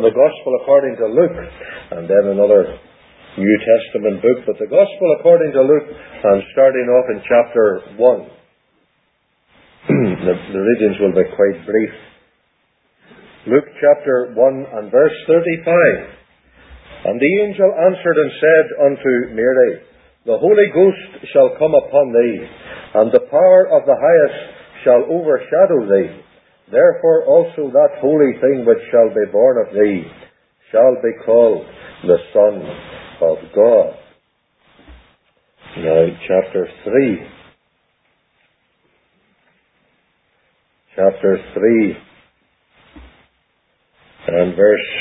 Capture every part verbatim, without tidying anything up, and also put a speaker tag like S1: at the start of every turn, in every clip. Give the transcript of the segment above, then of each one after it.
S1: the Gospel according to Luke, and then another New Testament book. But the Gospel according to Luke, I'm starting off in chapter one. the, the readings will be quite brief. Luke chapter one and verse thirty-five. And the angel answered and said unto Mary, The Holy Ghost shall come upon thee, and the power of the Highest shall overshadow thee. Therefore also that holy thing which shall be born of thee shall be called the Son of God. Now, chapter three. Chapter three and verse,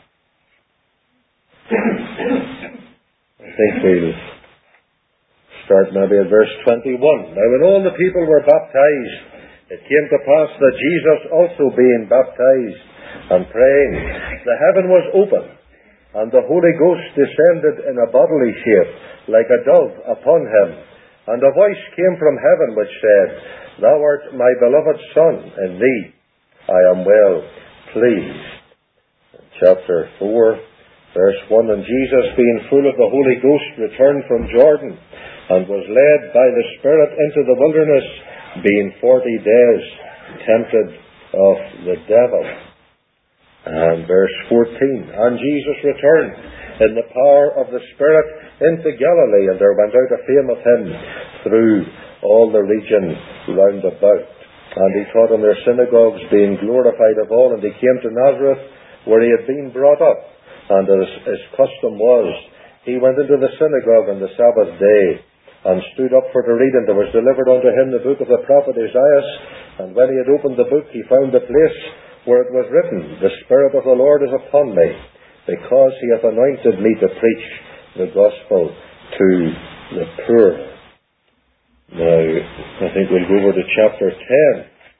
S1: I think we'll start maybe at verse twenty-one. Now when all the people were baptized, it came to pass that Jesus also being baptized and praying, the heaven was open, and the Holy Ghost descended in a bodily shape, like a dove, upon him. And a voice came from heaven which said, Thou art my beloved Son, in thee I am well pleased. Chapter four, verse one. And Jesus, being full of the Holy Ghost, returned from Jordan, and was led by the Spirit into the wilderness, being forty days tempted of the devil. And verse fourteen. And Jesus returned in the power of the Spirit into Galilee, and there went out a fame of him through all the region round about. And he taught in their synagogues, being glorified of all. And he came to Nazareth, where he had been brought up. And as his custom was, he went into the synagogue on the Sabbath day, and stood up for to read, and there was delivered unto him the book of the prophet Isaiah. And when he had opened the book, he found the place where it was written, The Spirit of the Lord is upon me, because he hath anointed me to preach the gospel to the poor. Now, I think we'll go over to chapter ten.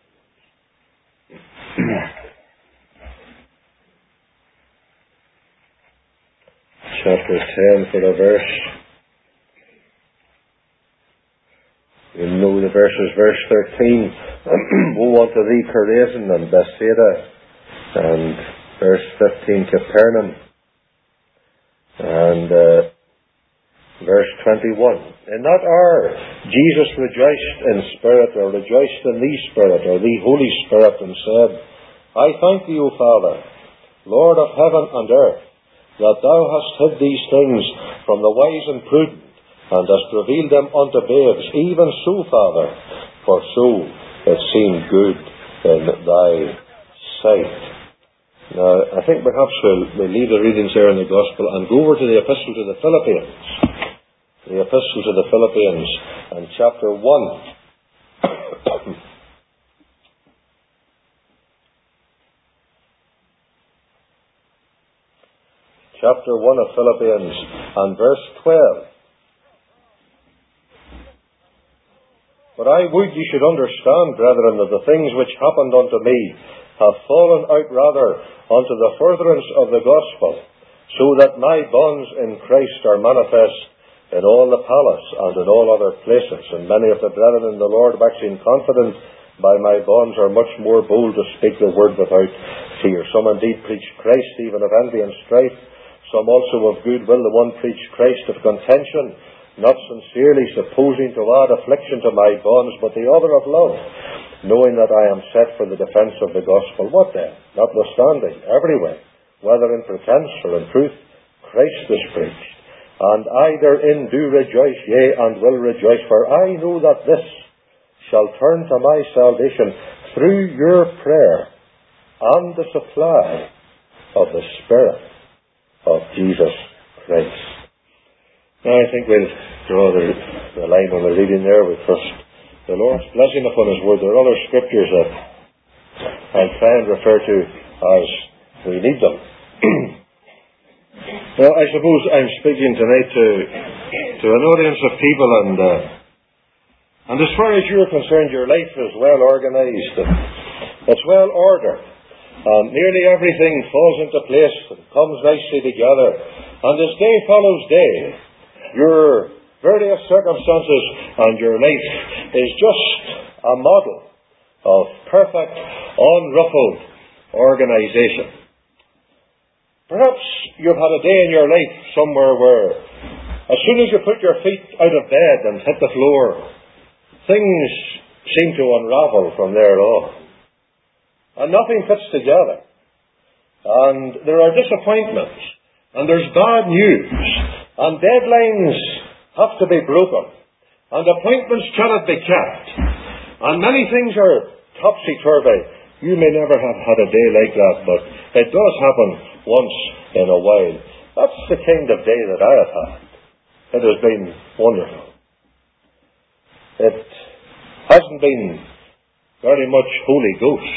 S1: chapter ten for a verse. You know the verses, verse thirteen, Woe unto thee, Chorazin, and Bethsaida, and verse fifteen, Capernaum, and uh, verse twenty-one. In that hour Jesus rejoiced in spirit, or rejoiced in thee, Spirit, or thee, Holy Spirit, and said, I thank thee, O Father, Lord of heaven and earth, that thou hast hid these things from the wise and prudent, and hast revealed them unto babes. Even so, Father, for so it seemed good in thy sight. Now, I think perhaps we'll, we'll leave the readings there in the Gospel and go over to the Epistle to the Philippians. The Epistle to the Philippians, and chapter one. chapter one of Philippians, and verse twelve. But I would ye should understand, brethren, that the things which happened unto me have fallen out rather unto the furtherance of the gospel, so that my bonds in Christ are manifest in all the palace and in all other places. And many of the brethren in the Lord, waxing confident by my bonds, are much more bold to speak the word without fear. Some indeed preach Christ, even of envy and strife, some also of good will. The one preached Christ of contention, not sincerely, supposing to add affliction to my bonds, but the other of love, knowing that I am set for the defence of the gospel. What then? Notwithstanding, everywhere, whether in pretence or in truth, Christ is preached. And I therein do rejoice, yea, and will rejoice, for I know that this shall turn to my salvation through your prayer and the supply of the Spirit of Jesus Christ. Now I think we'll draw the, the line on the reading there. We trust the Lord's blessing upon His Word. There are other scriptures that I'll try and refer to as we need them. Now I suppose I'm speaking tonight to to an audience of people, and uh, and as far as you're concerned, your life is well organised and it's well ordered. And nearly everything falls into place and comes nicely together. And as day follows day, your various circumstances and your life is just a model of perfect, unruffled organisation. Perhaps you've had a day in your life somewhere where as soon as you put your feet out of bed and hit the floor, things seem to unravel from there on. And nothing fits together. And there are disappointments. And there's bad news. And deadlines have to be broken. And appointments cannot be kept. And many things are topsy-turvy. You may never have had a day like that, but it does happen once in a while. That's the kind of day that I have had. It has been wonderful. It hasn't been very much Holy Ghost.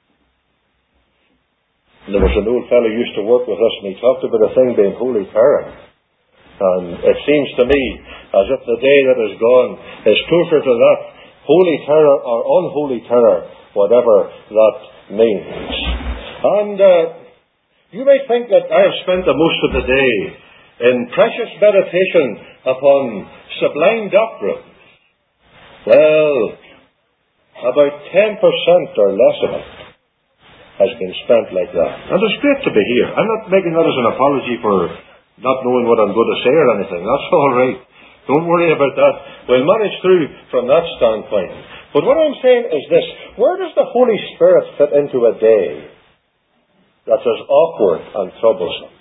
S1: There was an old fellow who used to work with us, and he talked about a thing being Holy Terror. And it seems to me as if the day that is gone is closer to that Holy Terror or unholy terror, whatever that means. And uh, you may think that I have spent the most of the day in precious meditation upon sublime doctrine. Well, about ten percent or less of it has been spent like that. And it's great to be here. I'm not making that as an apology for not knowing what I'm going to say or anything. That's all right. Don't worry about that. We'll manage through from that standpoint. But what I'm saying is this. Where does the Holy Spirit fit into a day that's as awkward and troublesome?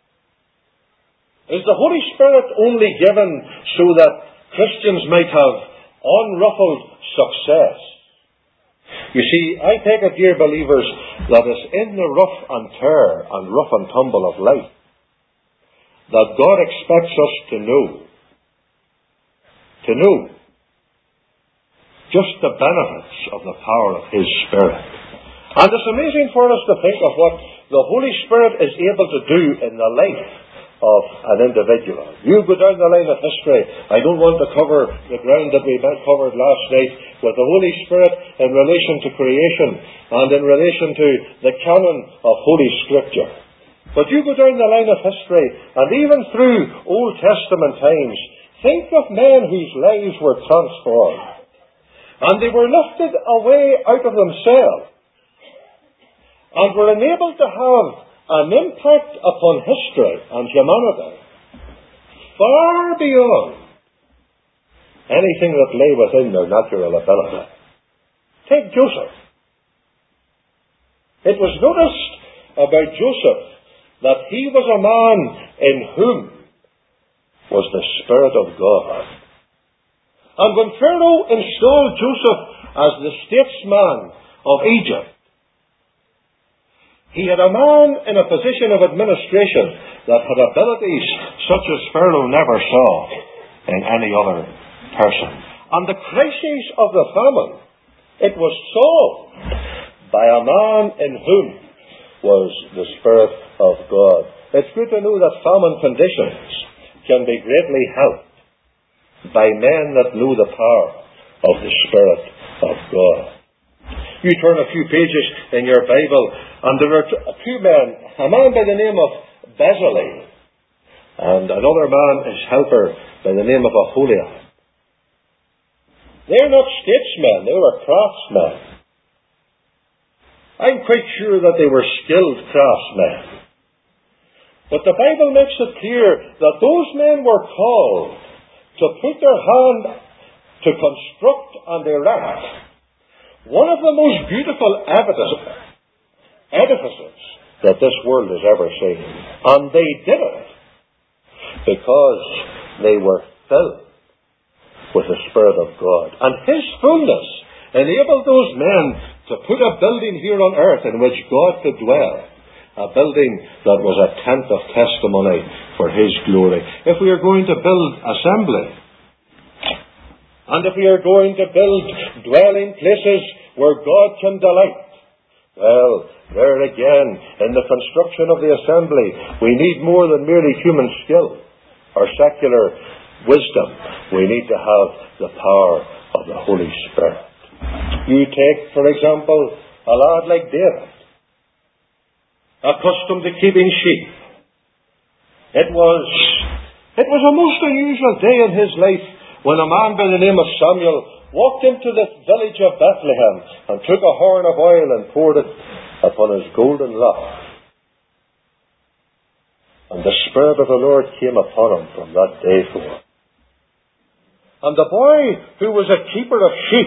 S1: Is the Holy Spirit only given so that Christians might have unruffled success? You see, I take it, dear believers, that it's in the rough and tear and rough and tumble of life that God expects us to know, to know just the benefits of the power of His Spirit. And it's amazing for us to think of what the Holy Spirit is able to do in the life of an individual. You go down the line of history. I don't want to cover the ground that we covered last night with the Holy Spirit in relation to creation and in relation to the canon of Holy Scripture. But you go down the line of history, and even through Old Testament times, think of men whose lives were transformed. And they were lifted away out of themselves and were enabled to have an impact upon history and humanity far beyond anything that lay within their natural ability. Take Joseph. It was noticed about Joseph that he was a man in whom was the Spirit of God. And when Pharaoh installed Joseph as the statesman of Egypt, he had a man in a position of administration that had abilities such as Pharaoh never saw in any other person. And the crisis of the famine, it was solved by a man in whom was the Spirit of God. It's good to know that famine conditions can be greatly helped by men that know the power of the Spirit of God. You turn a few pages in your Bible, and there are two men, a man by the name of Bezalel, and another man, his helper, by the name of Aholiab. They're not statesmen, they were craftsmen. I'm quite sure that they were skilled craftsmen. But the Bible makes it clear that those men were called to put their hand to construct and erect one of the most beautiful edifices that this world has ever seen. And they did it because they were filled with the Spirit of God. And His fullness enabled those men to put a building here on earth in which God could dwell. A building that was a tent of testimony for His glory. If we are going to build assembly, and if we are going to build dwelling places where God can delight, well, there again, in the construction of the assembly, we need more than merely human skill or secular wisdom. We need to have the power of the Holy Spirit. You take, for example, a lad like David, accustomed to keeping sheep. It was, it was a most unusual day in his life when a man by the name of Samuel walked into the village of Bethlehem and took a horn of oil and poured it upon his golden lock. And the Spirit of the Lord came upon him from that day forth. And the boy who was a keeper of sheep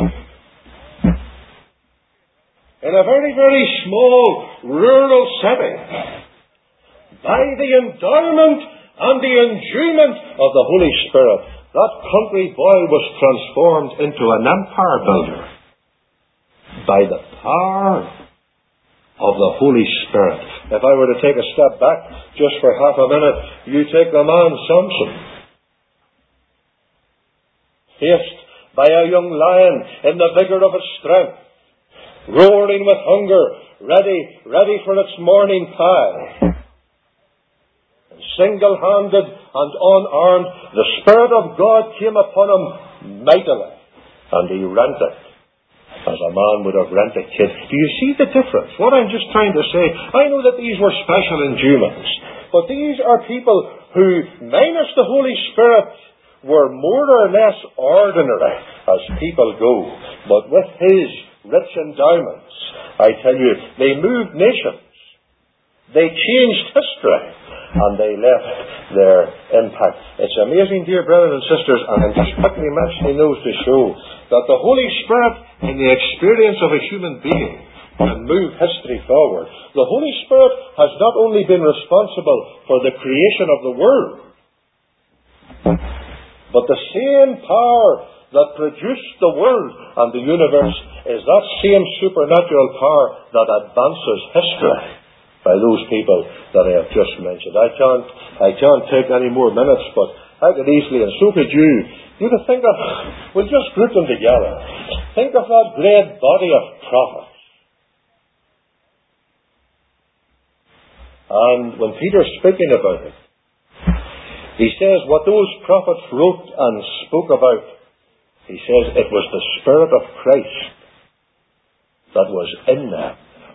S1: in a very, very small rural setting, by the endowment and the endowment of the Holy Spirit, that country boy was transformed into an empire builder by the power of the Holy Spirit. If I were to take a step back just for half a minute, you take the man Samson, faced by a young lion in the vigour of its strength, roaring with hunger, ready, ready for its morning pie. And single-handed and unarmed, the Spirit of God came upon him mightily, and he rent it, as a man would have rent a kid. Do you see the difference? What I'm just trying to say, I know that these were special endowments, but these are people who, minus the Holy Spirit, were more or less ordinary as people go. But with his rich endowments, I tell you, they moved nations, they changed history, and they left their impact. It's amazing, dear brothers and sisters, and I'm just quickly mentioning those to show that the Holy Spirit, in the experience of a human being, can move history forward. The Holy Spirit has not only been responsible for the creation of the world, but the same power that produced the world and the universe is that same supernatural power that advances history by those people that I have just mentioned. I can't, I can't take any more minutes, but I could easily, and so could you, you could think of, we'll just group them together. Think of that great body of prophets. And when Peter's speaking about it, he says what those prophets wrote and spoke about, he says it was the Spirit of Christ that was in them.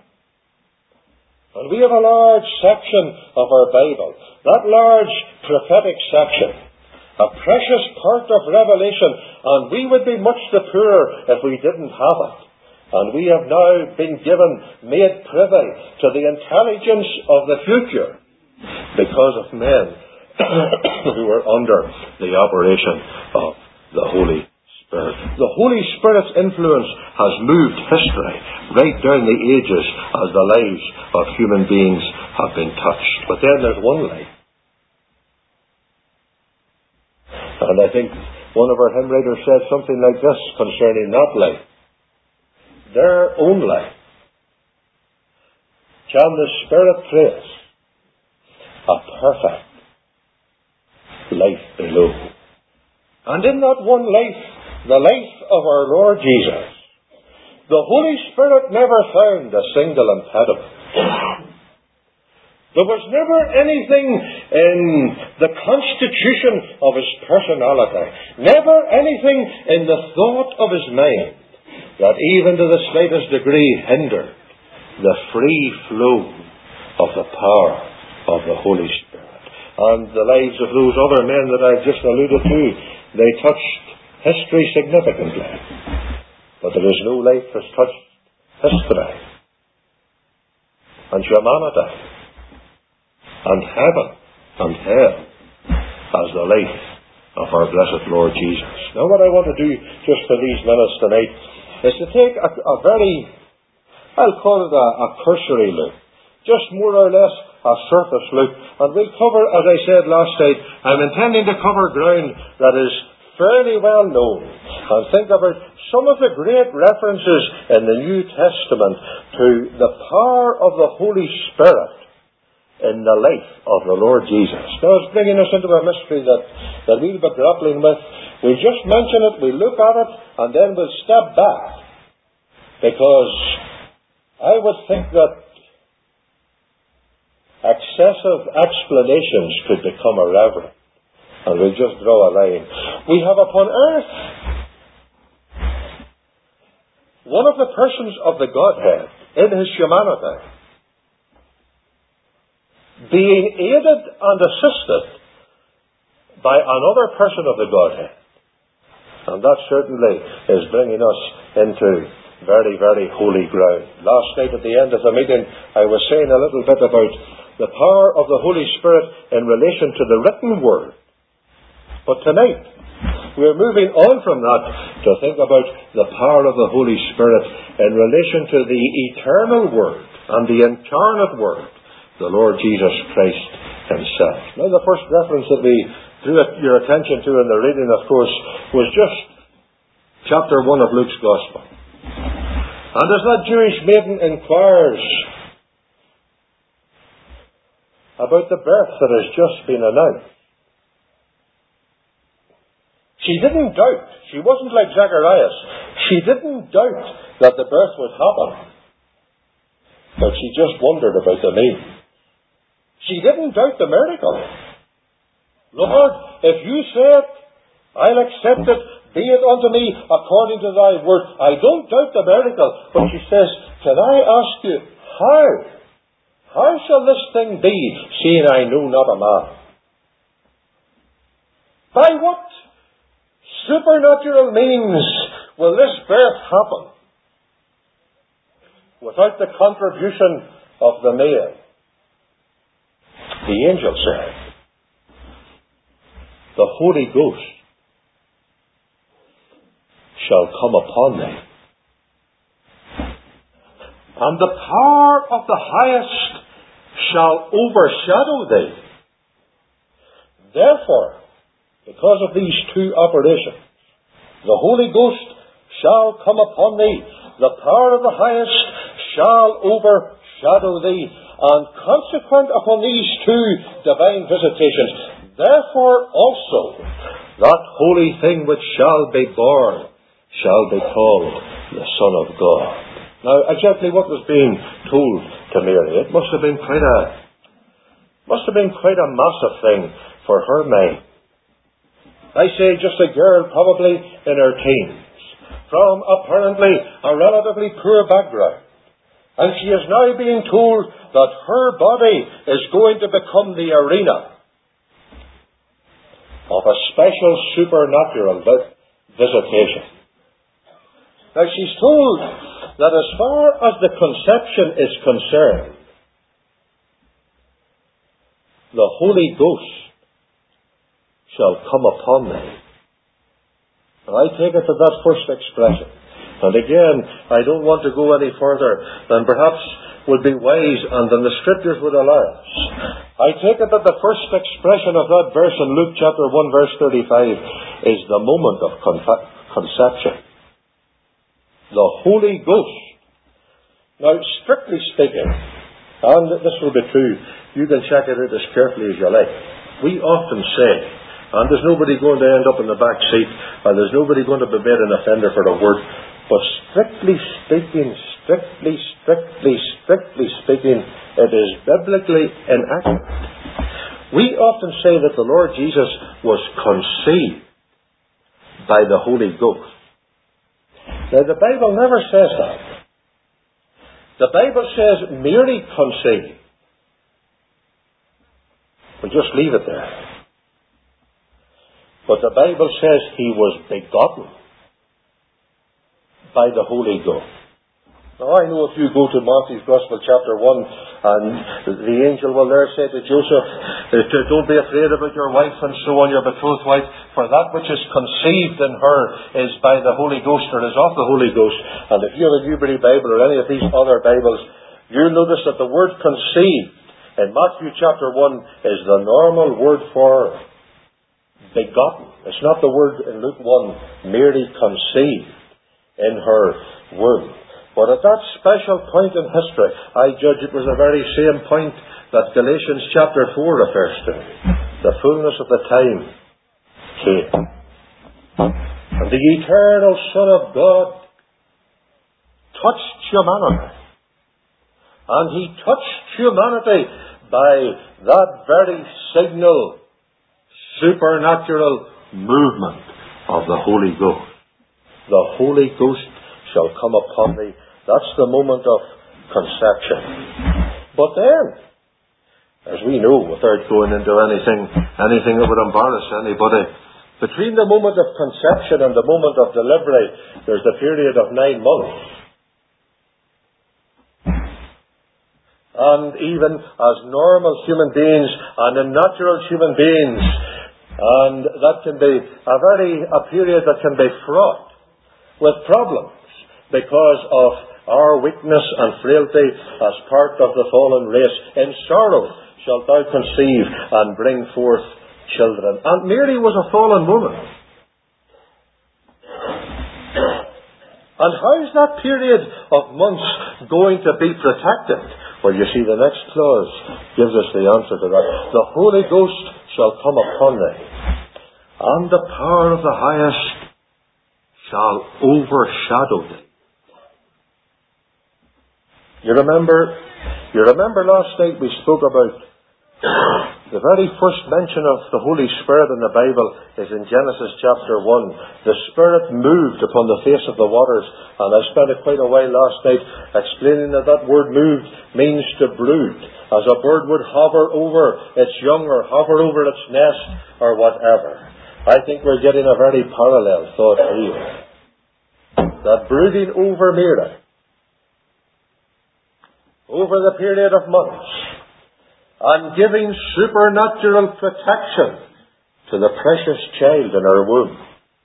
S1: And we have a large section of our Bible, that large prophetic section, a precious part of Revelation, and we would be much the poorer if we didn't have it. And we have now been given, made privy to the intelligence of the future because of men who were under the operation of the Holy Spirit. The Holy Spirit's influence has moved history right down the ages as the lives of human beings have been touched. But then there's one life. And I think one of our hymn writers said something like this concerning that life. Their own life. Can the Spirit trace a perfect life below? And in that one life, the life of our Lord Jesus, the Holy Spirit never found a single impediment. There was never anything in the constitution of his personality, never anything in the thought of his mind that even to the slightest degree hindered the free flow of the power of the Holy Spirit. And the lives of those other men that I've just alluded to, they touched history significantly. But there is no life that has touched history and humanity and heaven and hell as the life of our blessed Lord Jesus. Now what I want to do just for these minutes tonight is to take a, a very, I'll call it a, a cursory look, just more or less a surface look, and we'll cover, as I said last night, I'm intending to cover ground that is fairly well known, and think about some of the great references in the New Testament to the power of the Holy Spirit in the life of the Lord Jesus. Now it's bringing us into a mystery that, that we'll be grappling with. We'll just mention it, we'll look at it, and then we'll step back. Because I would think that excessive explanations could become irreverent. And we'll just draw a line. We have upon earth one of the persons of the Godhead in his humanity being aided and assisted by another person of the Godhead. And that certainly is bringing us into very, very holy ground. Last night at the end of the meeting, I was saying a little bit about the power of the Holy Spirit in relation to the written Word. But tonight, we're moving on from that to think about the power of the Holy Spirit in relation to the eternal Word and the incarnate Word, the Lord Jesus Christ Himself. Now, the first reference that we drew your attention to in the reading, of course, was just chapter one of Luke's Gospel. And as that Jewish maiden inquires about the birth that has just been announced, she didn't doubt. She wasn't like Zacharias. She didn't doubt that the birth would happen. But she just wondered about the name. She didn't doubt the miracle. Lord, if you say it, I'll accept it. Be it unto me according to thy word. I don't doubt the miracle. But she says, can I ask you, how? How shall this thing be, seeing I know not a man? By what supernatural means will this birth happen without the contribution of the male? The angel said, the Holy Ghost shall come upon thee, and the power of the highest shall overshadow thee. Therefore, because of these two operations, the Holy Ghost shall come upon thee, the power of the highest shall overshadow thee, and consequent upon these two divine visitations, therefore also that holy thing which shall be born shall be called the Son of God. Now, exactly what was being told to Mary, it must have been quite a, must have been quite a massive thing for her mind. I say just a girl probably in her teens, from apparently a relatively poor background. And she is now being told that her body is going to become the arena of a special supernatural visitation. Now, she's told that as far as the conception is concerned, the Holy Ghost shall come upon thee. And I take it to that first expression. And again, I don't want to go any further than perhaps would be wise and than the Scriptures would allow us. I take it that the first expression of that verse in Luke chapter one verse thirty-five is the moment of confa- conception. The Holy Ghost. Now, strictly speaking, and this will be true, you can check it out as carefully as you like. We often say, and there's nobody going to end up in the back seat, and there's nobody going to be made an offender for the word, but strictly speaking, strictly, strictly, strictly speaking, it is biblically inaccurate. We often say that the Lord Jesus was conceived by the Holy Ghost. Now, the Bible never says that. The Bible says merely conceived. We'll just leave it there. But the Bible says he was begotten by the Holy Ghost. Now, I know if you go to Matthew's Gospel chapter one, and the angel will there say to Joseph, don't be afraid about your wife and so on, your betrothed wife, for that which is conceived in her is by the Holy Ghost, or is of the Holy Ghost. And if you have a Newbury Bible or any of these other Bibles, you'll notice that the word conceived in Matthew chapter one is the normal word for begotten. It's not the word in Luke one, merely conceived in her womb. But at that special point in history, I judge it was the very same point that Galatians chapter four refers to. The fullness of the time came. And the eternal Son of God touched humanity. And he touched humanity by that very signal, supernatural movement of the Holy Ghost. The Holy Ghost shall come upon thee. That's the moment of conception. But then, as we know, without going into anything, anything that would embarrass anybody, between the moment of conception and the moment of delivery, there's the period of nine months. and even as normal human beings and in natural human beings. And that can be a very a period that can be fraught with problems because of our weakness and frailty as part of the fallen race. In sorrow shalt thou conceive and bring forth children. And Mary was a fallen woman. And how is that period of months going to be protected? Well, you see, the next clause gives us the answer to that. The Holy Ghost shall come upon thee, and the power of the highest shall overshadow thee. You remember, you remember last night we spoke about the very first mention of the Holy Spirit in the Bible is in Genesis chapter one. The Spirit moved upon the face of the waters, and I spent quite a while last night explaining that that word moved means to brood, as a bird would hover over its young or hover over its nest or whatever. I think we're getting a very parallel thought here. That brooding over Mary, over the period of months, and giving supernatural protection to the precious child in her womb,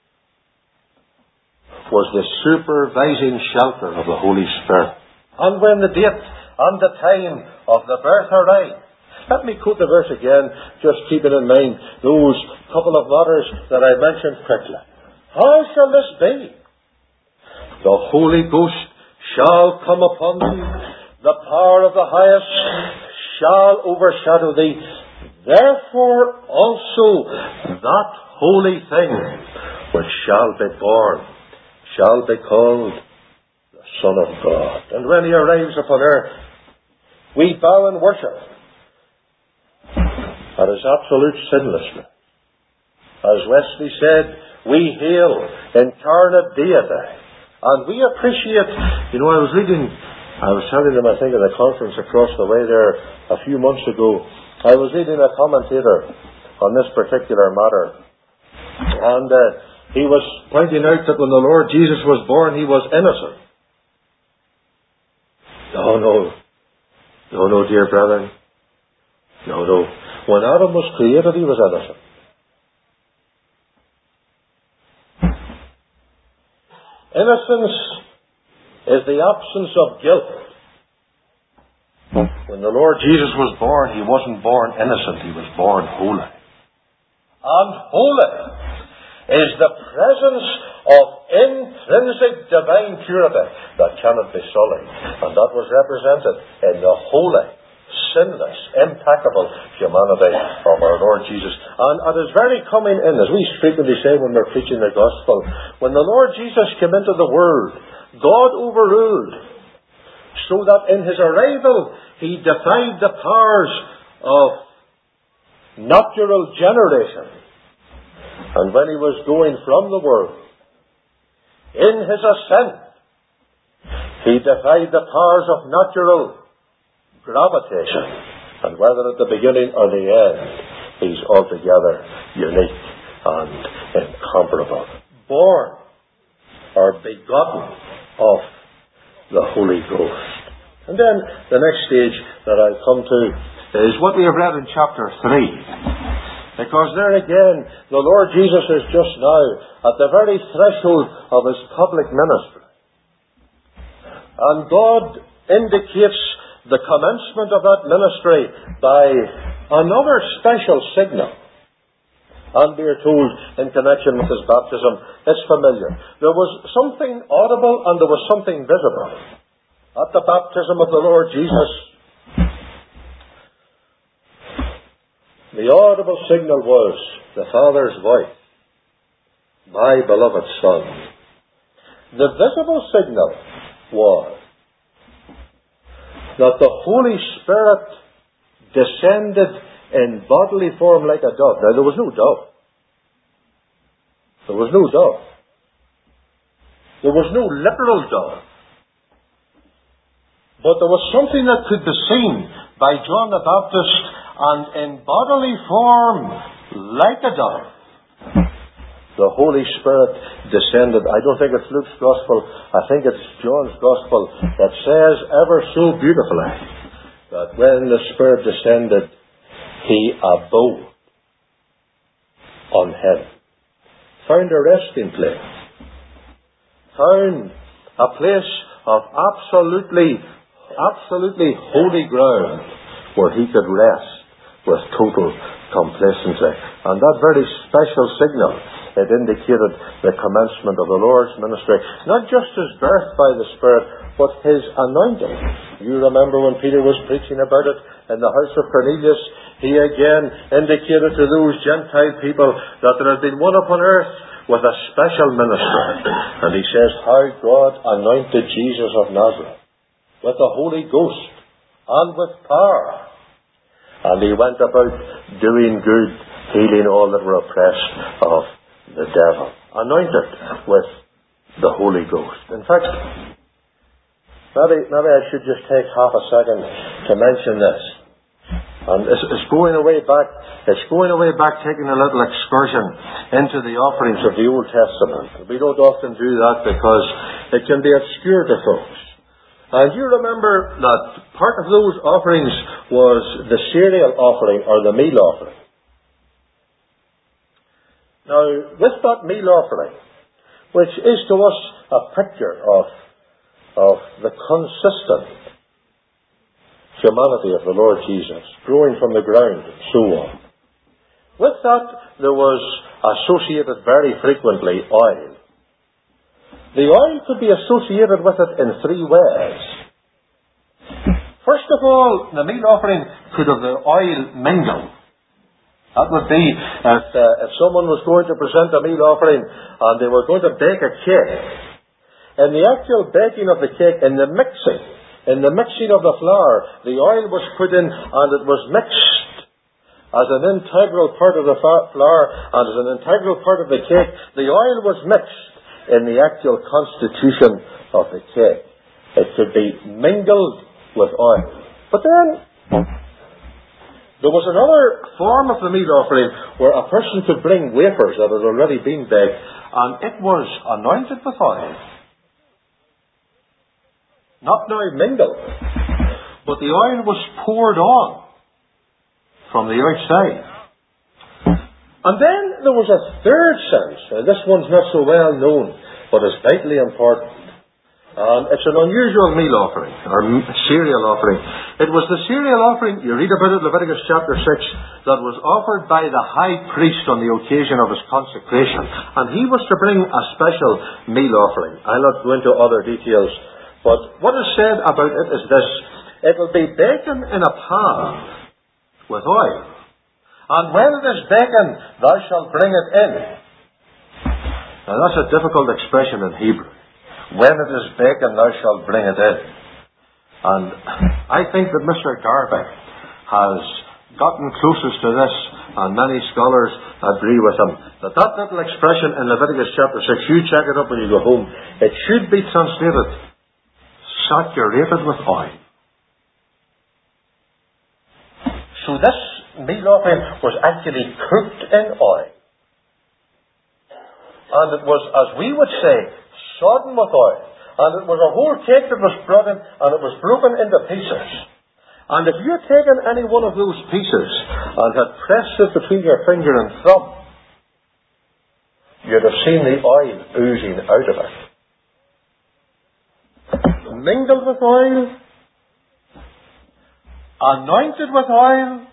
S1: was the supervising shelter of the Holy Spirit. And when the date and the time of the birth arrived, let me quote the verse again, just keeping in mind those couple of matters that I mentioned quickly. How shall this be? The Holy Ghost shall come upon thee, the power of the highest shall overshadow thee. Therefore also that holy thing which shall be born shall be called the Son of God. And when he arrives upon earth, we bow and worship at his absolute sinlessness. As Wesley said, we hail incarnate deity. And we appreciate, you know, I was reading I was telling them, I think, at a conference across the way there a few months ago, I was reading a commentator on this particular matter. And uh, he was pointing out that when the Lord Jesus was born, he was innocent. No, no. No, no, dear brethren. No, no. When Adam was created, he was innocent. Innocence is the absence of guilt. When the Lord Jesus was born, he wasn't born innocent, he was born holy. And holy is the presence of intrinsic divine purity that cannot be sullied. And that was represented in the holy, sinless, impeccable humanity of our Lord Jesus. And at his very coming in, as we frequently say when we're preaching the gospel, when the Lord Jesus came into the world, God overruled, so that in his arrival he defied the powers of natural generation. And when he was going from the world, in his ascent, he defied the powers of natural gravitation. And whether at the beginning or the end, he's altogether unique and incomparable. Born or begotten of the Holy Ghost. And then the next stage that I come to is what we have read in chapter three. Because there again, the Lord Jesus is just now at the very threshold of his public ministry. And God indicates the commencement of that ministry by another special signal. And we are told in connection with his baptism, it's familiar. There was something audible and there was something visible at the baptism of the Lord Jesus. The audible signal was the Father's voice, my beloved Son. The visible signal was that the Holy Spirit descended in bodily form like a dove. Now, there was no dove. There was no dove. There was no literal dove. But there was something that could be seen by John the Baptist, and in bodily form like a dove, the Holy Spirit descended. I don't think it's Luke's Gospel. I think it's John's Gospel that says ever so beautifully that when the Spirit descended, he abode on heaven. Found a resting place. Found a place of absolutely, absolutely holy ground where he could rest with total complacency. And that very special signal, it indicated the commencement of the Lord's ministry. Not just his birth by the Spirit, but his anointing. You remember when Peter was preaching about it in the house of Cornelius, he again indicated to those Gentile people that there had been one upon earth with a special ministry. And he says how God anointed Jesus of Nazareth with the Holy Ghost and with power. And he went about doing good, healing all that were oppressed of the devil. Anointed with the Holy Ghost. In fact, maybe, maybe I should just take half a second to mention this. And it's, it's going away back, it's going away back taking a little excursion into the offerings of the Old Testament. We don't often do that because it can be obscure to folks. And you remember that part of those offerings was the cereal offering or the meal offering. Now, with that meal offering, which is to us a picture of, of the consistent humanity of the Lord Jesus, growing from the ground and so on. With that, there was associated very frequently oil. The oil could be associated with it in three ways. First of all, the meal offering could have the oil mingle. That would be if, uh, if someone was going to present a meal offering and they were going to bake a cake. In the actual baking of the cake, in the mixing, in the mixing of the flour, the oil was put in and it was mixed as an integral part of the flour and as an integral part of the cake. The oil was mixed in the actual constitution of the cake. It could be mingled with oil. But then, there was another form of the meal offering where a person could bring wafers that had already been baked, and it was anointed with oil. Not now mingled, but the oil was poured on from the outside. And then there was a third sense, and this one's not so well known, but it's vitally important. Um, it's an unusual meal offering, or cereal offering. It was the cereal offering, you read about it in Leviticus chapter six, that was offered by the high priest on the occasion of his consecration. And he was to bring a special meal offering. I'll not go into other details, but what is said about it is this: it will be baken in a pan with oil. And when it is baken, thou shalt bring it in. Now that's a difficult expression in Hebrew. When it is baken, thou shalt bring it in. And I think that Mister Garvey has gotten closest to this, and many scholars agree with him, that that little expression in Leviticus chapter six, you check it up when you go home, it should be translated, saturated with oil. So this meal offering was actually cooked in oil. And it was, as we would say, sodden with oil. And it was a whole cake that was brought in, and it was broken into pieces. And if you had taken any one of those pieces and had pressed it between your finger and thumb, you'd have seen the oil oozing out of it. Mingled with oil, anointed with oil,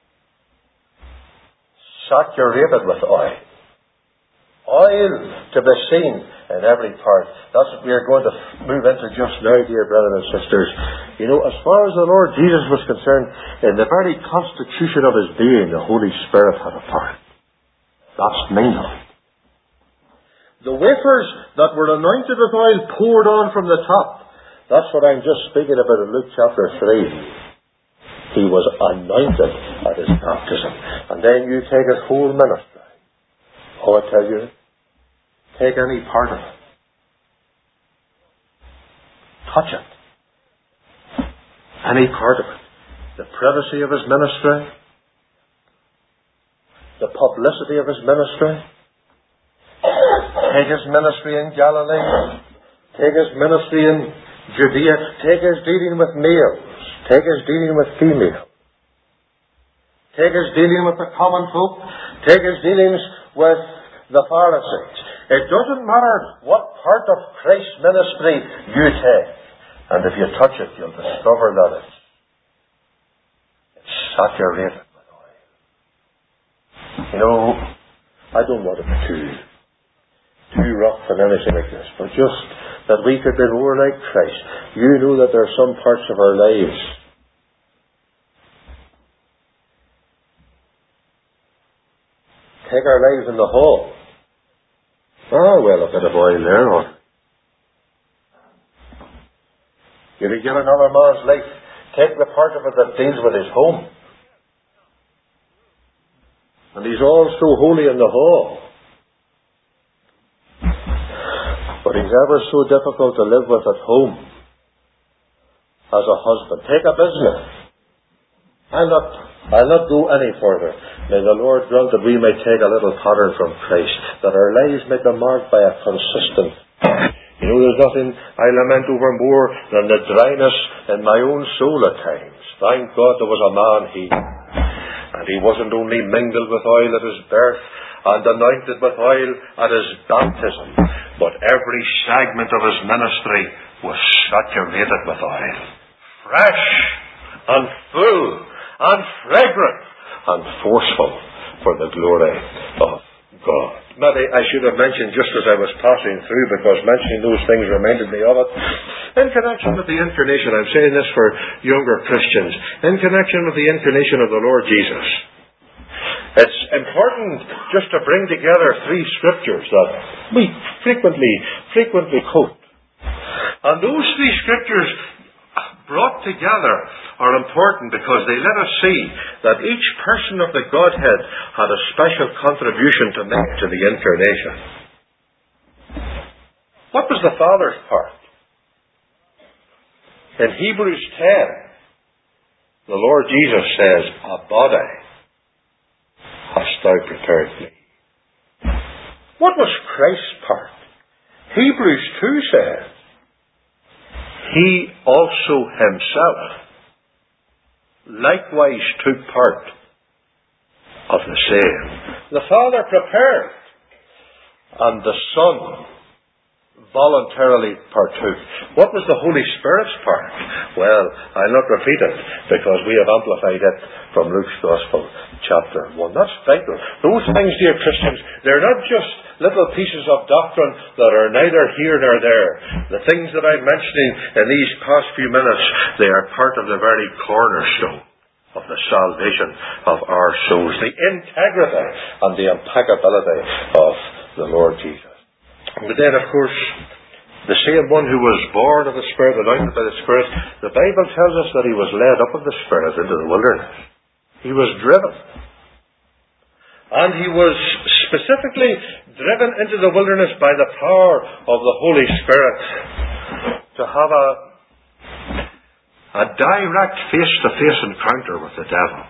S1: saturated with oil. Oil to be seen in every part. That's what we are going to move into just now, dear brothers and sisters. You know, as far as the Lord Jesus was concerned, in the very constitution of his being, the Holy Spirit had a part. That's mingled. The wafers that were anointed with oil poured on from the top. That's what I'm just speaking about in Luke chapter three. He was anointed at his baptism. And then you take his whole ministry. Oh, I tell you, take any part of it. Touch it. Any part of it. The privacy of his ministry. The publicity of his ministry. Take his ministry in Galilee. Take his ministry in Judea. Take his dealing with males. Take his dealing with female. Take his dealing with the common folk. Take his dealings with the Pharisees. It doesn't matter what part of Christ's ministry you take. And if you touch it, you'll discover that it's, it's saturated with oil. You know, I don't want to be too, too rough and anything like this, but just that we could be more like Christ. You know that there are some parts of our lives take our lives in the hall. Oh, well, a bit of oil there. Or you begin another man's life. Take the part of it that deals with his home. And he's all so holy in the hall. But he's ever so difficult to live with at home as a husband. Take a business. I'll not, I'll not go any further. May the Lord grant that we may take a little pattern from Christ, that our lives may be marked by a consistent. You know, there's nothing I lament over more than the dryness in my own soul at times. Thank God there was a man he, and he wasn't only mingled with oil at his birth and anointed with oil at his baptism, but every segment of his ministry was saturated with oil. Fresh and full and fragrant and forceful for the glory of God. Maybe I should have mentioned just as I was passing through, because mentioning those things reminded me of it. In connection with the incarnation, I'm saying this for younger Christians, in connection with the incarnation of the Lord Jesus, it's important just to bring together three scriptures that we frequently, frequently quote. And those three scriptures brought together are important because they let us see that each person of the Godhead had a special contribution to make to the incarnation. What was the Father's part? In Hebrews ten, the Lord Jesus says, "A body hast thou prepared me." What was Christ's part? Hebrews two says, "He also himself likewise took part of the same." The Father prepared, and the Son voluntarily partook. What was the Holy Spirit's part? Well, I'll not repeat it, because we have amplified it from Luke's Gospel, chapter one. That's vital. Those things, dear Christians, they're not just little pieces of doctrine that are neither here nor there. The things that I'm mentioning in these past few minutes, they are part of the very cornerstone of the salvation of our souls. The integrity and the impeccability of the Lord Jesus. But then, of course, the same one who was born of the Spirit, anointed by the Spirit, the Bible tells us that he was led up of the Spirit into the wilderness. He was driven. And he was specifically driven into the wilderness by the power of the Holy Spirit to have a, a direct face-to-face encounter with the devil.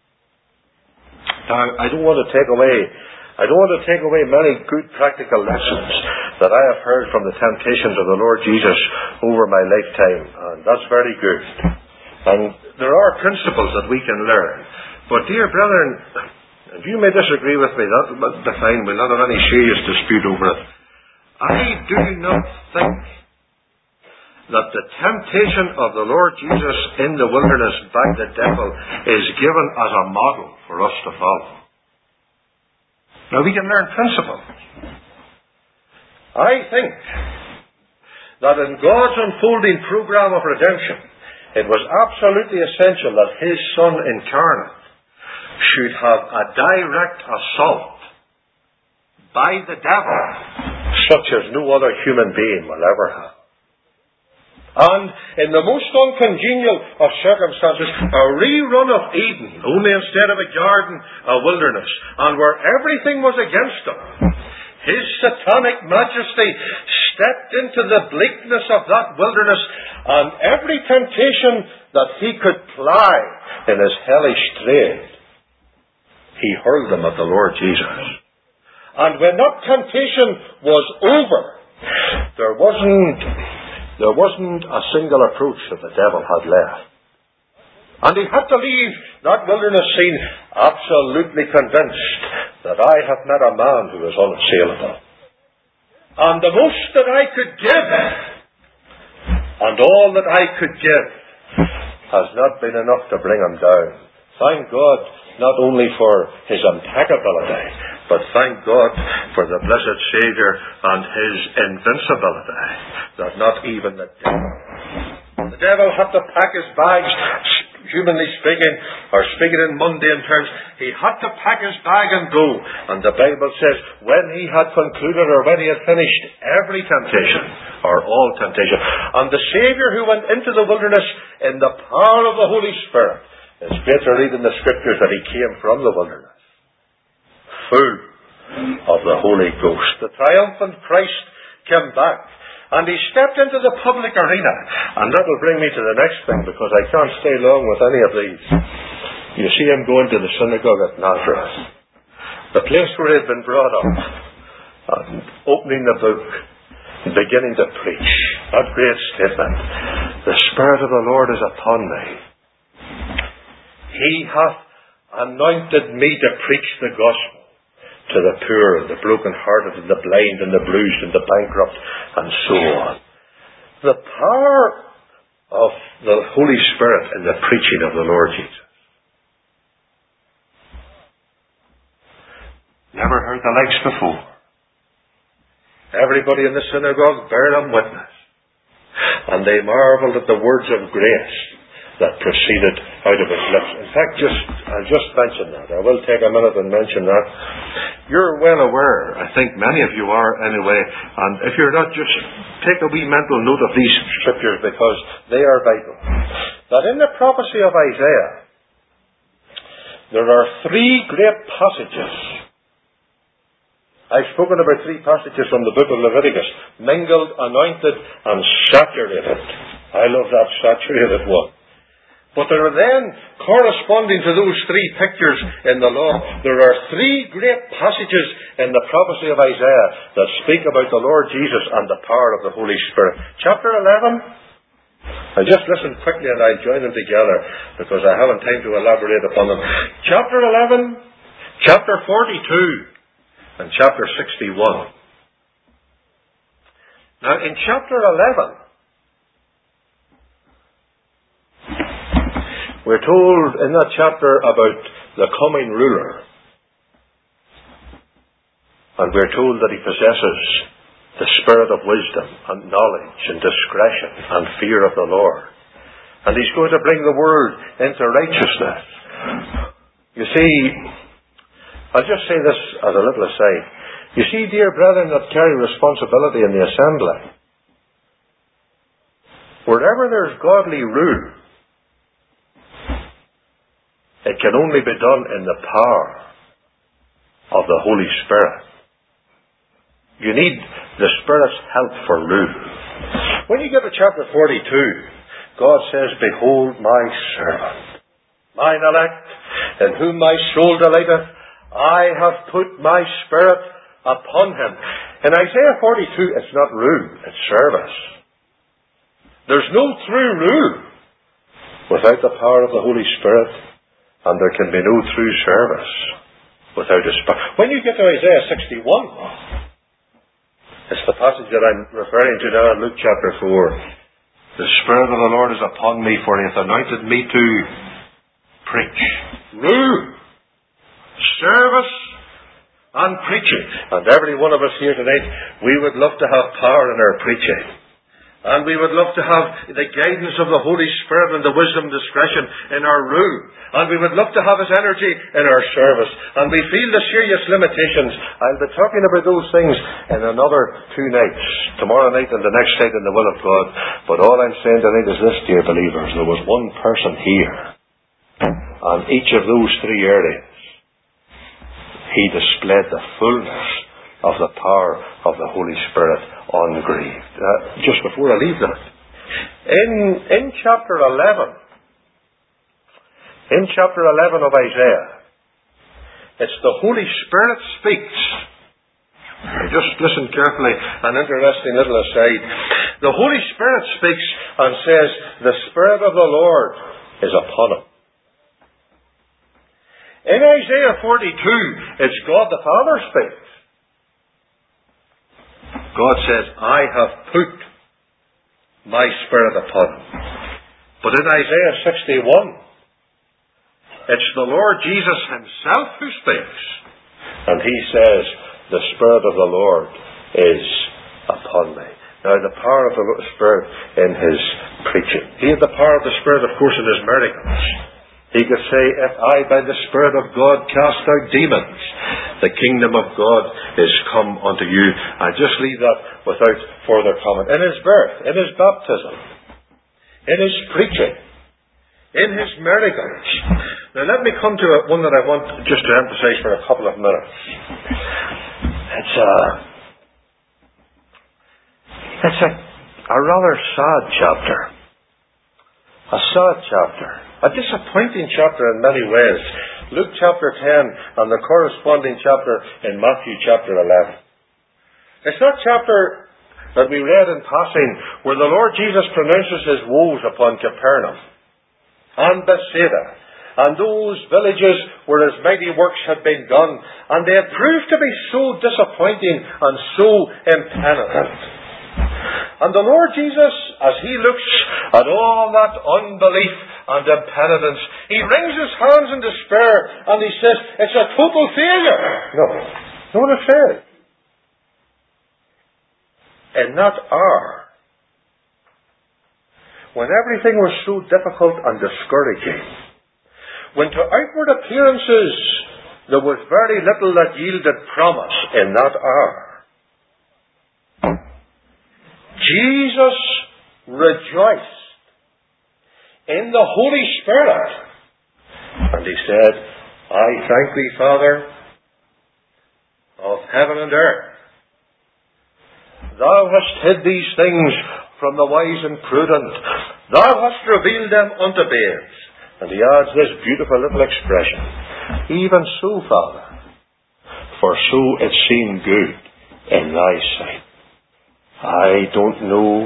S1: Now, I don't want to take away I don't want to take away many good practical lessons that I have heard from the temptations of the Lord Jesus over my lifetime, and that's very good. And there are principles that we can learn. But dear brethren, if you may disagree with me, that will be fine. We'll not have any serious dispute over it. I do not think that the temptation of the Lord Jesus in the wilderness by the devil is given as a model for us to follow. Now, we can learn principles. I think that in God's unfolding program of redemption, it was absolutely essential that His Son incarnate should have a direct assault by the devil, such as no other human being will ever have. And in the most uncongenial of circumstances, a rerun of Eden, only instead of a garden, a wilderness, and where everything was against him. His satanic majesty stepped into the bleakness of that wilderness, and every temptation that he could ply in his hellish trade, he hurled them at the Lord Jesus. And when that temptation was over, there wasn't There wasn't a single approach that the devil had left. And he had to leave that wilderness scene absolutely convinced that I have met a man who is unassailable. And the most that I could give, and all that I could give, has not been enough to bring him down. Thank God, not only for his impeccability, but thank God for the blessed Saviour and his invincibility, that not even the devil, the devil had to pack his bags, humanly speaking, or speaking in mundane terms, he had to pack his bag and go. And the Bible says, when he had concluded, or when he had finished every temptation, or all temptation, and the Saviour who went into the wilderness in the power of the Holy Spirit, it's great to read in the Scriptures that he came from the wilderness, full of the Holy Ghost. The triumphant Christ came back, and he stepped into the public arena. And that will bring me to the next thing, because I can't stay long with any of these. You see him going to the synagogue at Nazareth, the place where he had been brought up, and opening the book and beginning to preach. That great statement, the Spirit of the Lord is upon me. He hath anointed me to preach the gospel to the poor and the broken-hearted and the blind and the bruised and the bankrupt, and so on. The power of the Holy Spirit in the preaching of the Lord Jesus. Never heard the likes before. Everybody in the synagogue bare him witness, and they marvelled at the words of grace that proceeded out of his lips. In fact, just I'll just mention that. I will take a minute and mention that. You're well aware, I think many of you are anyway, and if you're not, just take a wee mental note of these Scriptures, because they are vital. That in the prophecy of Isaiah, there are three great passages. I've spoken about three passages from the book of Leviticus: mingled, anointed, and saturated. I love that saturated one. But there are then, corresponding to those three pictures in the law, there are three great passages in the prophecy of Isaiah that speak about the Lord Jesus and the power of the Holy Spirit. Chapter eleven, I just listen quickly and I'll join them together, because I haven't time to elaborate upon them. Chapter eleven, chapter forty-two, and chapter sixty-one. Now, in chapter eleven, we're told in that chapter about the coming ruler. And we're told that he possesses the spirit of wisdom and knowledge and discretion and fear of the Lord. And he's going to bring the world into righteousness. You see, I'll just say this as a little aside. You see, dear brethren that carry responsibility in the assembly, wherever there's godly rule, it can only be done in the power of the Holy Spirit. You need the Spirit's help for rule. When you get to chapter forty-two, God says, "Behold my servant, mine elect, in whom my soul delighteth. I have put my Spirit upon him." In Isaiah forty-two, it's not rule, it's service. There's no true rule without the power of the Holy Spirit. And there can be no true service without a Spirit. When you get to Isaiah sixty-one, it's the passage that I'm referring to now in Luke chapter four. The Spirit of the Lord is upon me, for he hath anointed me to preach. Rule, service, and preaching. And every one of us here tonight, we would love to have power in our preaching. And we would love to have the guidance of the Holy Spirit and the wisdom and discretion in our rule. And we would love to have His energy in our service. And we feel the serious limitations. I'll be talking about those things in another two nights. Tomorrow night and the next night in the will of God. But all I'm saying tonight is this, dear believers. There was one person here. And each of those three areas, he displayed the fullness of the power of the Holy Spirit ungrieved. Uh, just before I leave that, in in chapter eleven, in chapter eleven of Isaiah, it's the Holy Spirit speaks. Just listen carefully, an interesting little aside. The Holy Spirit speaks and says, "The Spirit of the Lord is upon him." In Isaiah forty-two, it's God the Father speaks. God says, I have put my Spirit upon him. But in Isaiah sixty-one, it's the Lord Jesus himself who speaks. And he says, the Spirit of the Lord is upon me. Now, the power of the Spirit in his preaching. He had the power of the Spirit, of course, in his miracles. He could say, if I by the Spirit of God cast out demons, the kingdom of God is come unto you. I just leave that without further comment. In his birth, in his baptism, in his preaching, in his miracles. Now let me come to one that I want just to emphasize for a couple of minutes. It's a, it's a, a rather sad chapter. A sad chapter. A disappointing chapter in many ways. Luke chapter ten and the corresponding chapter in Matthew chapter eleven. It's that chapter that we read in passing where the Lord Jesus pronounces his woes upon Capernaum and Bethsaida and those villages where his mighty works had been done, and they had proved to be so disappointing and so impenitent. And the Lord Jesus, as he looks at all that unbelief and impenitence, he wrings his hands in despair and he says, it's a total failure. No. No one has said. In that hour, when everything was so difficult and discouraging, when to outward appearances there was very little that yielded promise in that hour, Jesus rejoiced in the Holy Spirit. And he said, I thank thee, Father, of heaven and earth. Thou hast hid these things from the wise and prudent. Thou hast revealed them unto babes. And he adds this beautiful little expression. Even so, Father, for so it seemed good in thy sight. I don't know.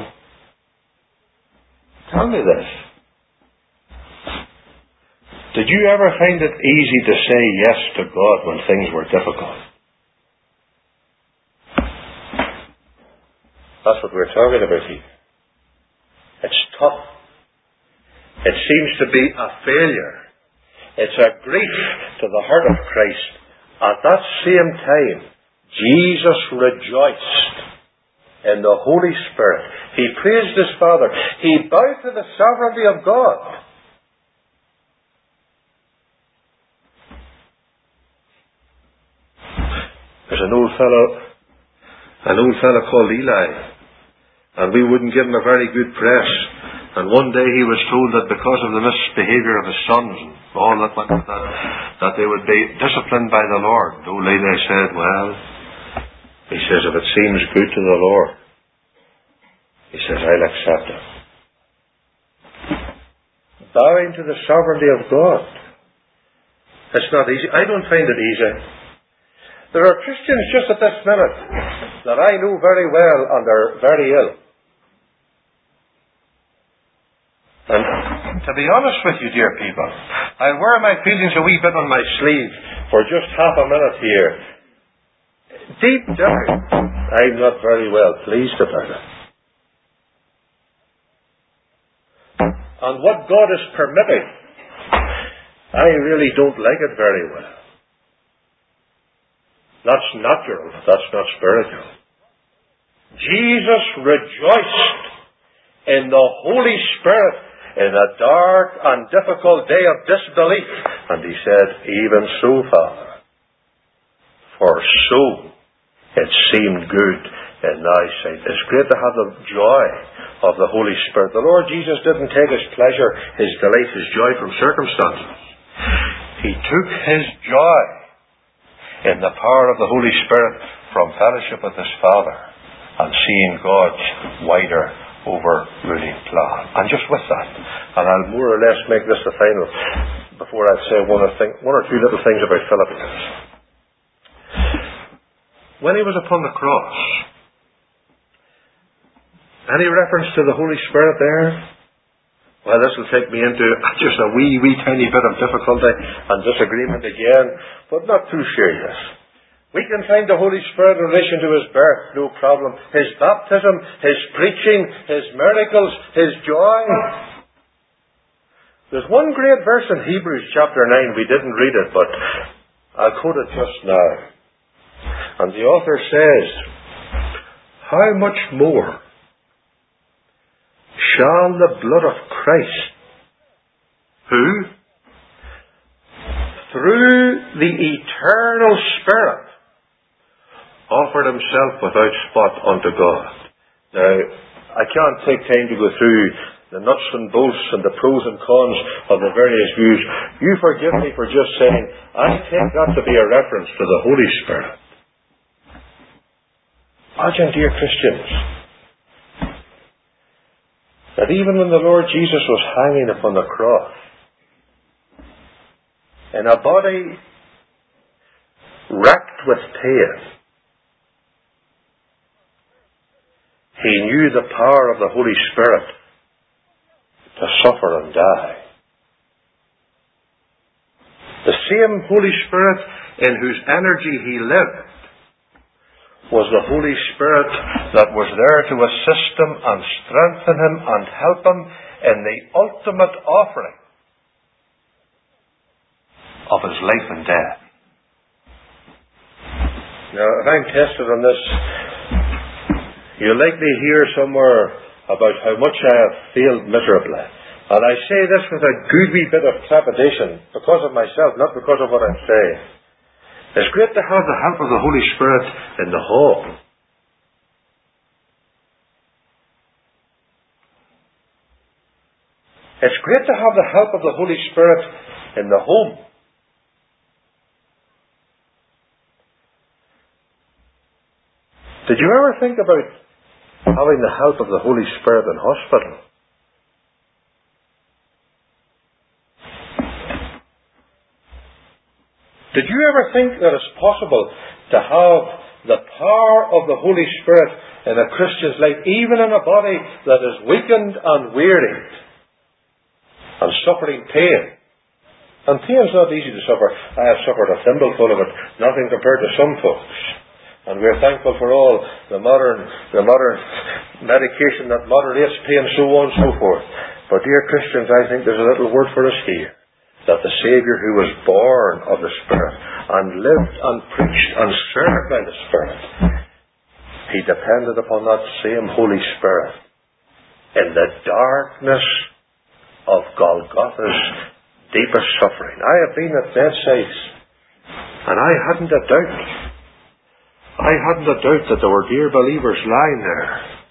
S1: Tell me this. Did you ever find it easy to say yes to God when things were difficult? That's what we're talking about here. It's tough. It seems to be a failure. It's a grief to the heart of Christ. At that same time, Jesus rejoiced in the Holy Spirit. He praised his Father. He bowed to the sovereignty of God. There's an old fellow, an old fellow called Eli, and we wouldn't give him a very good press. And one day he was told that because of the misbehaviour of his sons and all that went with that, that they would be disciplined by the Lord. And old Eli said, well, he says, if it seems good to the Lord, he says, I'll accept it. Bowing to the sovereignty of God. It's not easy. I don't find it easy. There are Christians just at this minute that I know very well and they're very ill. And to be honest with you, dear people, I'll wear my feelings a wee bit on my sleeve for just half a minute here. Deep down, I'm not very well pleased about it. And what God is permitting, I really don't like it very well. That's natural, that's not spiritual. Jesus rejoiced in the Holy Spirit in a dark and difficult day of disbelief. And he said, even so, Father, for so it seemed good in thy sight. It's great to have the joy of the Holy Spirit. The Lord Jesus didn't take his pleasure, his delight, his joy from circumstances. He took his joy in the power of the Holy Spirit from fellowship with his Father and seeing God's wider overruling plan. And just with that, and I'll more or less make this the final before I say one or, thing, one or two little things about Philippians. When he was upon the cross, any reference to the Holy Spirit there? Well, this will take me into just a wee, wee tiny bit of difficulty and disagreement again, but not too serious. We can find the Holy Spirit in relation to His birth, no problem. His baptism, His preaching, His miracles, His joy. There's one great verse in Hebrews chapter nine. We didn't read it, but I'll quote it just now. And the author says, "How much more shall the blood of Christ, who, through the eternal Spirit, offered Himself without spot unto God." Now, I can't take time to go through the nuts and bolts and the pros and cons of the various views. You forgive me for just saying, I take that to be a reference to the Holy Spirit. Imagine, dear Christians, that even when the Lord Jesus was hanging upon the cross, in a body racked with pain, He knew the power of the Holy Spirit to suffer and die. The same Holy Spirit in whose energy He lived was the Holy Spirit that was there to assist Him and strengthen Him and help Him in the ultimate offering of His life and death. Now, if I'm tested on this, you'll likely hear somewhere about how much I have failed miserably. And I say this with a good wee bit of trepidation because of myself, not because of what I'm saying. It's great to have the help of the Holy Spirit in the home. It's great to have the help of the Holy Spirit in the home. Did you ever think about having the help of the Holy Spirit in hospital? Did you ever think that it's possible to have the power of the Holy Spirit in a Christian's life, even in a body that is weakened and wearied and suffering pain? And pain's not easy to suffer. I have suffered a thimbleful of it, nothing compared to some folks. And we're thankful for all the modern, the modern medication that moderates pain, so on and so forth. But dear Christians, I think there's a little word for us here. That the Saviour, who was born of the Spirit and lived and preached and served by the Spirit, He depended upon that same Holy Spirit in the darkness of Golgotha's deepest suffering. I have been at bedsides, and I hadn't a doubt. I hadn't a doubt that there were dear believers lying there.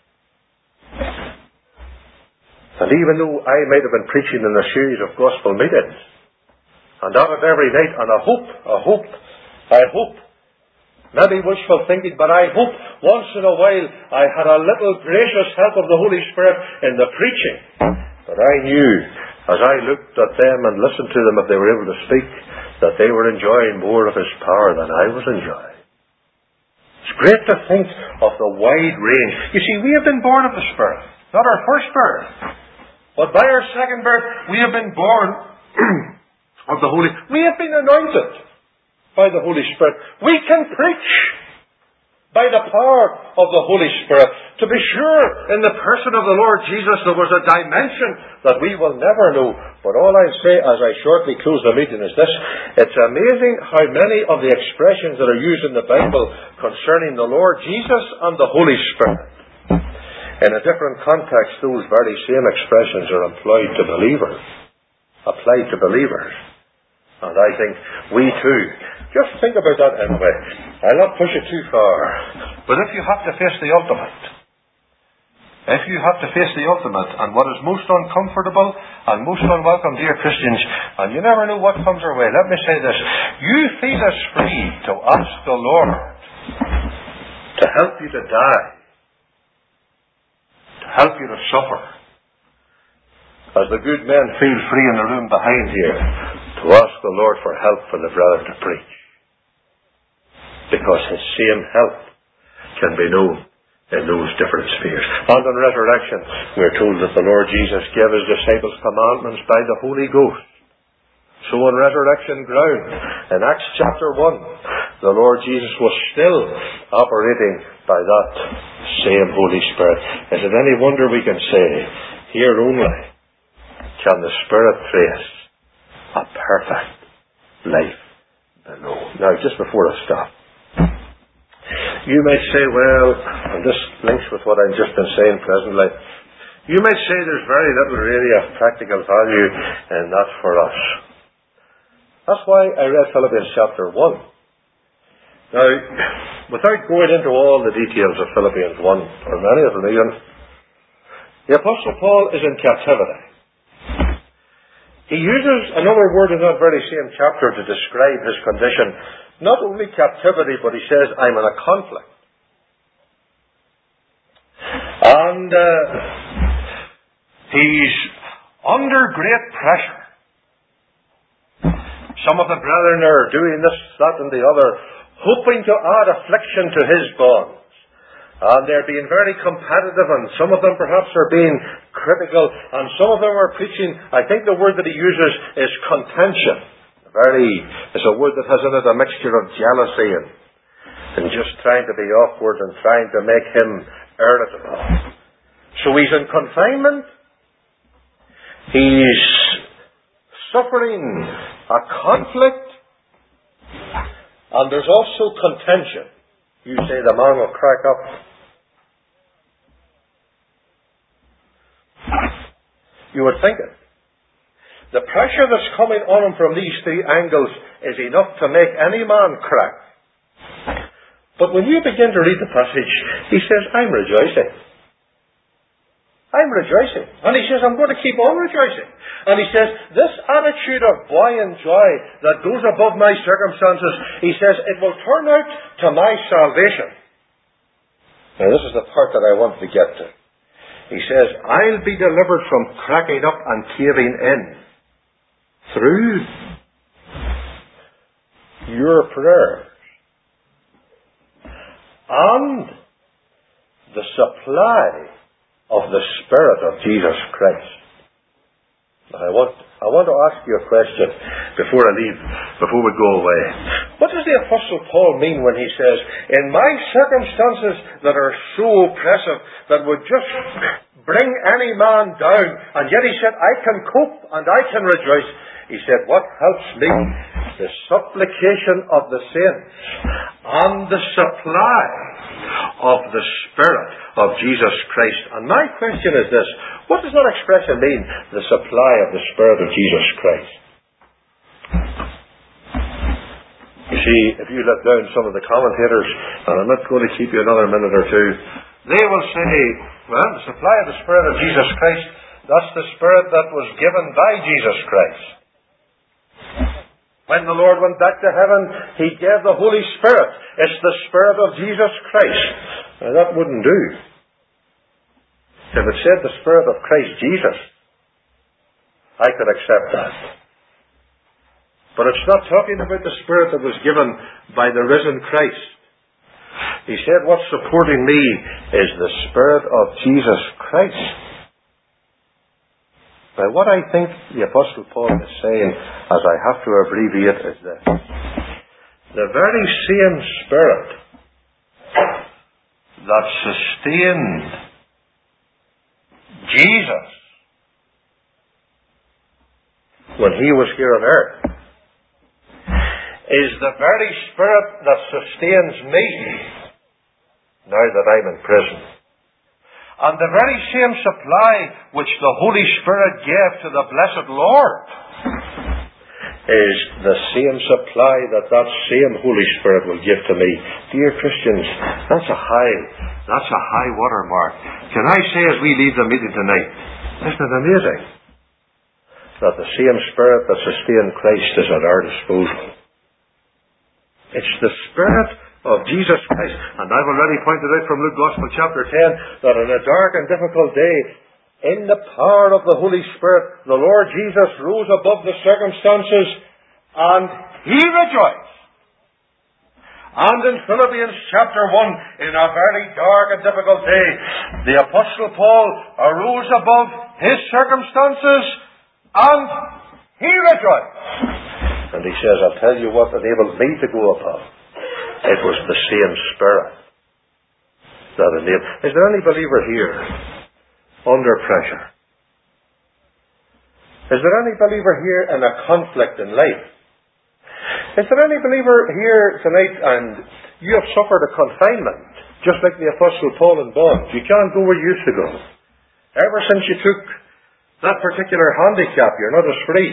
S1: And even though I might have been preaching in a series of gospel meetings, and that at every night, and I hope, I hope, I hope, maybe wishful thinking, but I hope once in a while I had a little gracious help of the Holy Spirit in the preaching. But I knew, as I looked at them and listened to them if they were able to speak, that they were enjoying more of His power than I was enjoying. It's great to think of the wide range. You see, we have been born of the Spirit, not our first birth. But by our second birth, we have been born of the Holy. We have been anointed by the Holy Spirit. We can preach by the power of the Holy Spirit. To be sure, in the person of the Lord Jesus, there was a dimension that we will never know. But all I say as I shortly close the meeting is this: it's amazing how many of the expressions that are used in the Bible concerning the Lord Jesus and the Holy Spirit, in a different context, those very same expressions are employed to believers. Applied to believers. And I think we too, just think about that anyway. I'll not push it too far. But if you have to face the ultimate, if you have to face the ultimate, and what is most uncomfortable and most unwelcome, dear Christians, and you never know what comes our way, let me say this: you feel as free to ask the Lord to help you to die, to help you to suffer, as the good men feel free in the room behind here to ask the Lord for help for the brother to preach. Because His same help can be known in those different spheres. And on resurrection, we're told that the Lord Jesus gave his disciples commandments by the Holy Ghost. So on resurrection ground, in Acts chapter one, the Lord Jesus was still operating by that same Holy Spirit. Is it any wonder we can say, here only can the Spirit trace a perfect life below. Now, just before I stop, you might say, well, and this links with what I've just been saying presently, you might say there's very little really of practical value in that for us. That's why I read Philippians chapter one. Now, without going into all the details of Philippians one, or many of them even, the Apostle Paul is in captivity. He uses another word in that very same chapter to describe his condition. Not only captivity, but he says, I'm in a conflict. And uh, he's under great pressure. Some of the brethren are doing this, that, and the other, hoping to add affliction to his bonds. And they're being very competitive, and some of them perhaps are being critical, and some of them are preaching, I think the word that he uses is contention. Very, it's a word that has in it a mixture of jealousy and, and just trying to be awkward and trying to make him irritable. So he's in confinement. He's suffering a conflict, and there's also contention. You say the man will crack up. You would think it. The pressure that's coming on him from these three angles is enough to make any man crack. But when you begin to read the passage, he says, I'm rejoicing. I'm rejoicing. And he says, I'm going to keep on rejoicing. And he says, this attitude of buoyant joy that goes above my circumstances, he says, it will turn out to my salvation. Now this is the part that I want to get to. He says, I'll be delivered from cracking up and caving in through your prayers and the supply of the Spirit of Jesus Christ. Now I want I want to ask you a question before I leave, before we go away. What does the Apostle Paul mean when he says, in my circumstances that are so oppressive, that would just bring any man down, and yet he said, I can cope and I can rejoice. He said, what helps me? The supplication of the saints and the supply of the Spirit of Jesus Christ. And my question is this, what does that expression mean? The supply of the Spirit of Jesus Christ. You see, if you look down some of the commentators, and I'm not going to keep you another minute or two, they will say, well, the supply of the Spirit of Jesus Christ, that's the Spirit that was given by Jesus Christ. When the Lord went back to heaven, He gave the Holy Spirit. It's the Spirit of Jesus Christ. Now that wouldn't do. If it said the Spirit of Christ Jesus, I could accept that. But it's not talking about the Spirit that was given by the risen Christ. He said, what's supporting me is the Spirit of Jesus Christ. Now what I think the Apostle Paul is saying, as I have to abbreviate, is this. The very same Spirit that sustained Jesus when He was here on earth is the very Spirit that sustains me now that I'm in prison. And the very same supply which the Holy Spirit gave to the blessed Lord is the same supply that that same Holy Spirit will give to me. Dear Christians, that's a high, that's a high watermark. Can I say as we leave the meeting tonight, isn't it amazing that the same Spirit that sustained Christ is at our disposal? It's the Spirit of Jesus Christ. And I've already pointed out from Luke Gospel chapter ten that in a dark and difficult day, in the power of the Holy Spirit, the Lord Jesus rose above the circumstances and He rejoiced. And in Philippians chapter one, in a very dark and difficult day, the Apostle Paul arose above his circumstances and he rejoiced. And he says, I'll tell you what enabled me to go above. It was the same Spirit that enabled. Is there any believer here under pressure? Is there any believer here in a conflict in life? Is there any believer here tonight and you have suffered a confinement, just like the Apostle Paul in bonds? You can't go where you used to go. Ever since you took that particular handicap, you're not as free.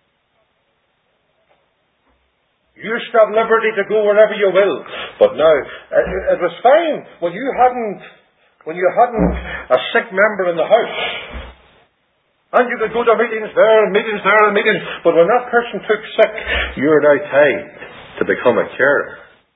S1: You used to have liberty to go wherever you will, but now it was fine when you hadn't when you hadn't a sick member in the house, and you could go to meetings there and meetings there and meetings. But when that person took sick, you're now tied to become a carer,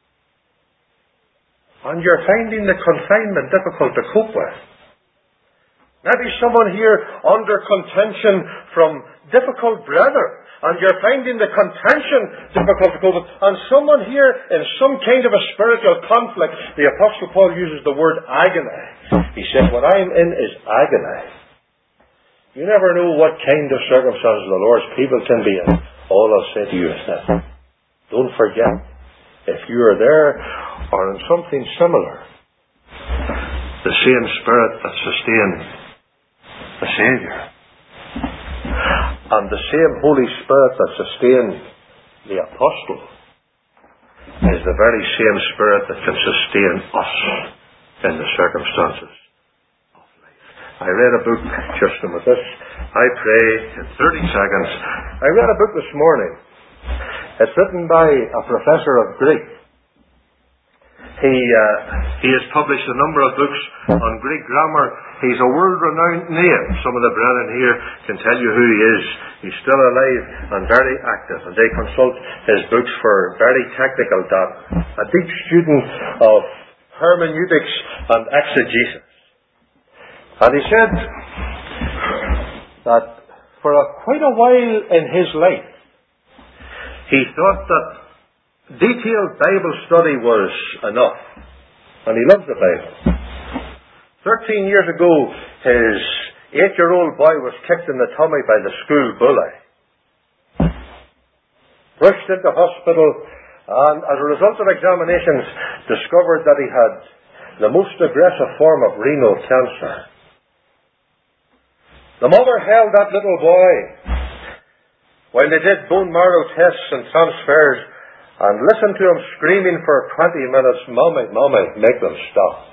S1: and you're finding the confinement difficult to cope with. Maybe someone here under contention from difficult brethren, and you're finding the contention difficult to cope with. And someone here in some kind of a spiritual conflict. The Apostle Paul uses the word agony. He says, what I'm in is agony. You never know what kind of circumstances the Lord's people can be in. All I'll say to you is this: don't forget, if you are there or in something similar, the same Spirit that sustained the Saviour, and the same Holy Spirit that sustained the Apostle, is the very same Spirit that can sustain us in the circumstances of life. I read a book, just with this, I pray in thirty seconds. I read a book this morning. It's written by a professor of Greek. He uh, he has published a number of books on Greek grammar. He's a world-renowned name. Some of the brethren here can tell you who he is. He's still alive and very active, and they consult his books for very technical data. A deep student of hermeneutics and exegesis. And he said that for a, quite a while in his life, he thought that detailed Bible study was enough. And he loves the Bible. Thirteen years ago, his eight-year-old boy was kicked in the tummy by the school bully. Rushed into hospital, and as a result of examinations, discovered that he had the most aggressive form of renal cancer. The mother held that little boy while they did bone marrow tests and transfers, and listened to him screaming for twenty minutes, "Mommy, Mommy, make them stop."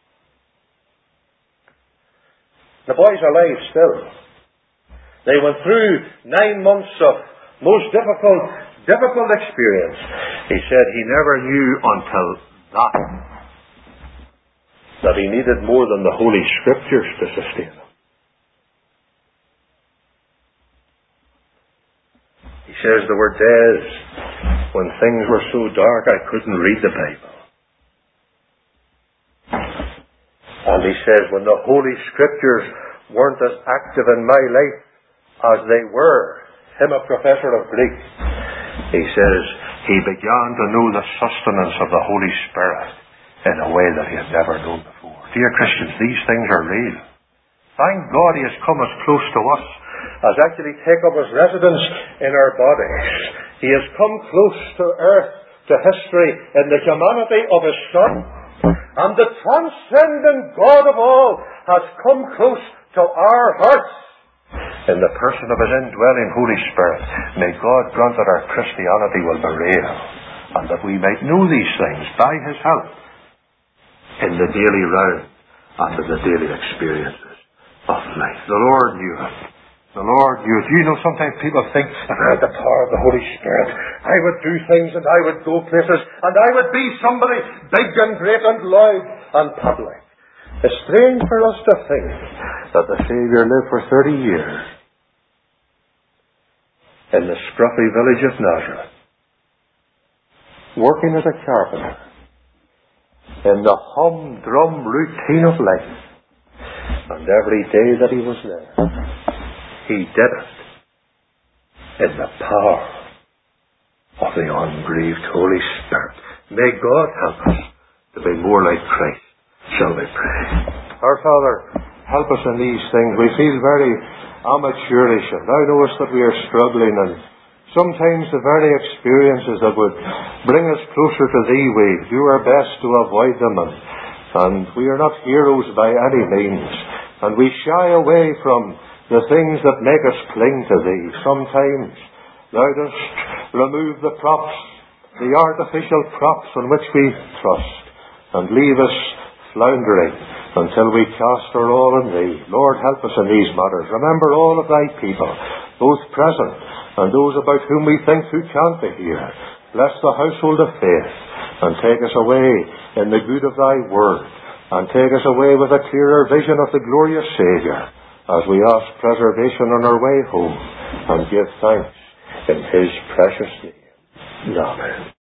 S1: The boy's alive still. They went through nine months of most difficult, difficult experience. He said he never knew until that, that he needed more than the Holy Scriptures to sustain him. He says there were days when things were so dark I couldn't read the Bible. And he says, when the Holy Scriptures weren't as active in my life as they were, him a professor of Greek, he says, he began to know the sustenance of the Holy Spirit in a way that he had never known before. Dear Christians, these things are real. Thank God he has come as close to us as actually take up his residence in our bodies. He has come close to earth, to history, in the humanity of his Son. And the transcendent God of all has come close to our hearts in the person of his indwelling Holy Spirit. May God grant that our Christianity will be real, and that we might know these things by his help in the daily round and in the daily experiences of life. The Lord knew it. The Lord knew it. You know, sometimes people think, if I had the power of the Holy Spirit, I would do things and I would go places and I would be somebody big and great and loud and public. It's strange for us to think that the Saviour lived for thirty years in the scruffy village of Nazareth, working as a carpenter, in the humdrum routine of life. And every day that he was there, he did it in the power of the ungrieved Holy Spirit. May God help us to be more like Christ. Shall we pray? Our Father, help us in these things. We feel very amateurish, and Thou knowest that we are struggling, and sometimes the very experiences that would bring us closer to Thee, we do our best to avoid them, and, and we are not heroes by any means, and we shy away from the things that make us cling to Thee. Sometimes Thou dost remove the props, the artificial props on which we trust, and leave us floundering until we cast our all on Thee. Lord, help us in these matters. Remember all of Thy people, both present and those about whom we think who can't be here. Bless the household of faith, and take us away in the good of Thy word, and take us away with a clearer vision of the glorious Saviour, as we ask preservation on our way home, and give thanks in His precious name. Amen.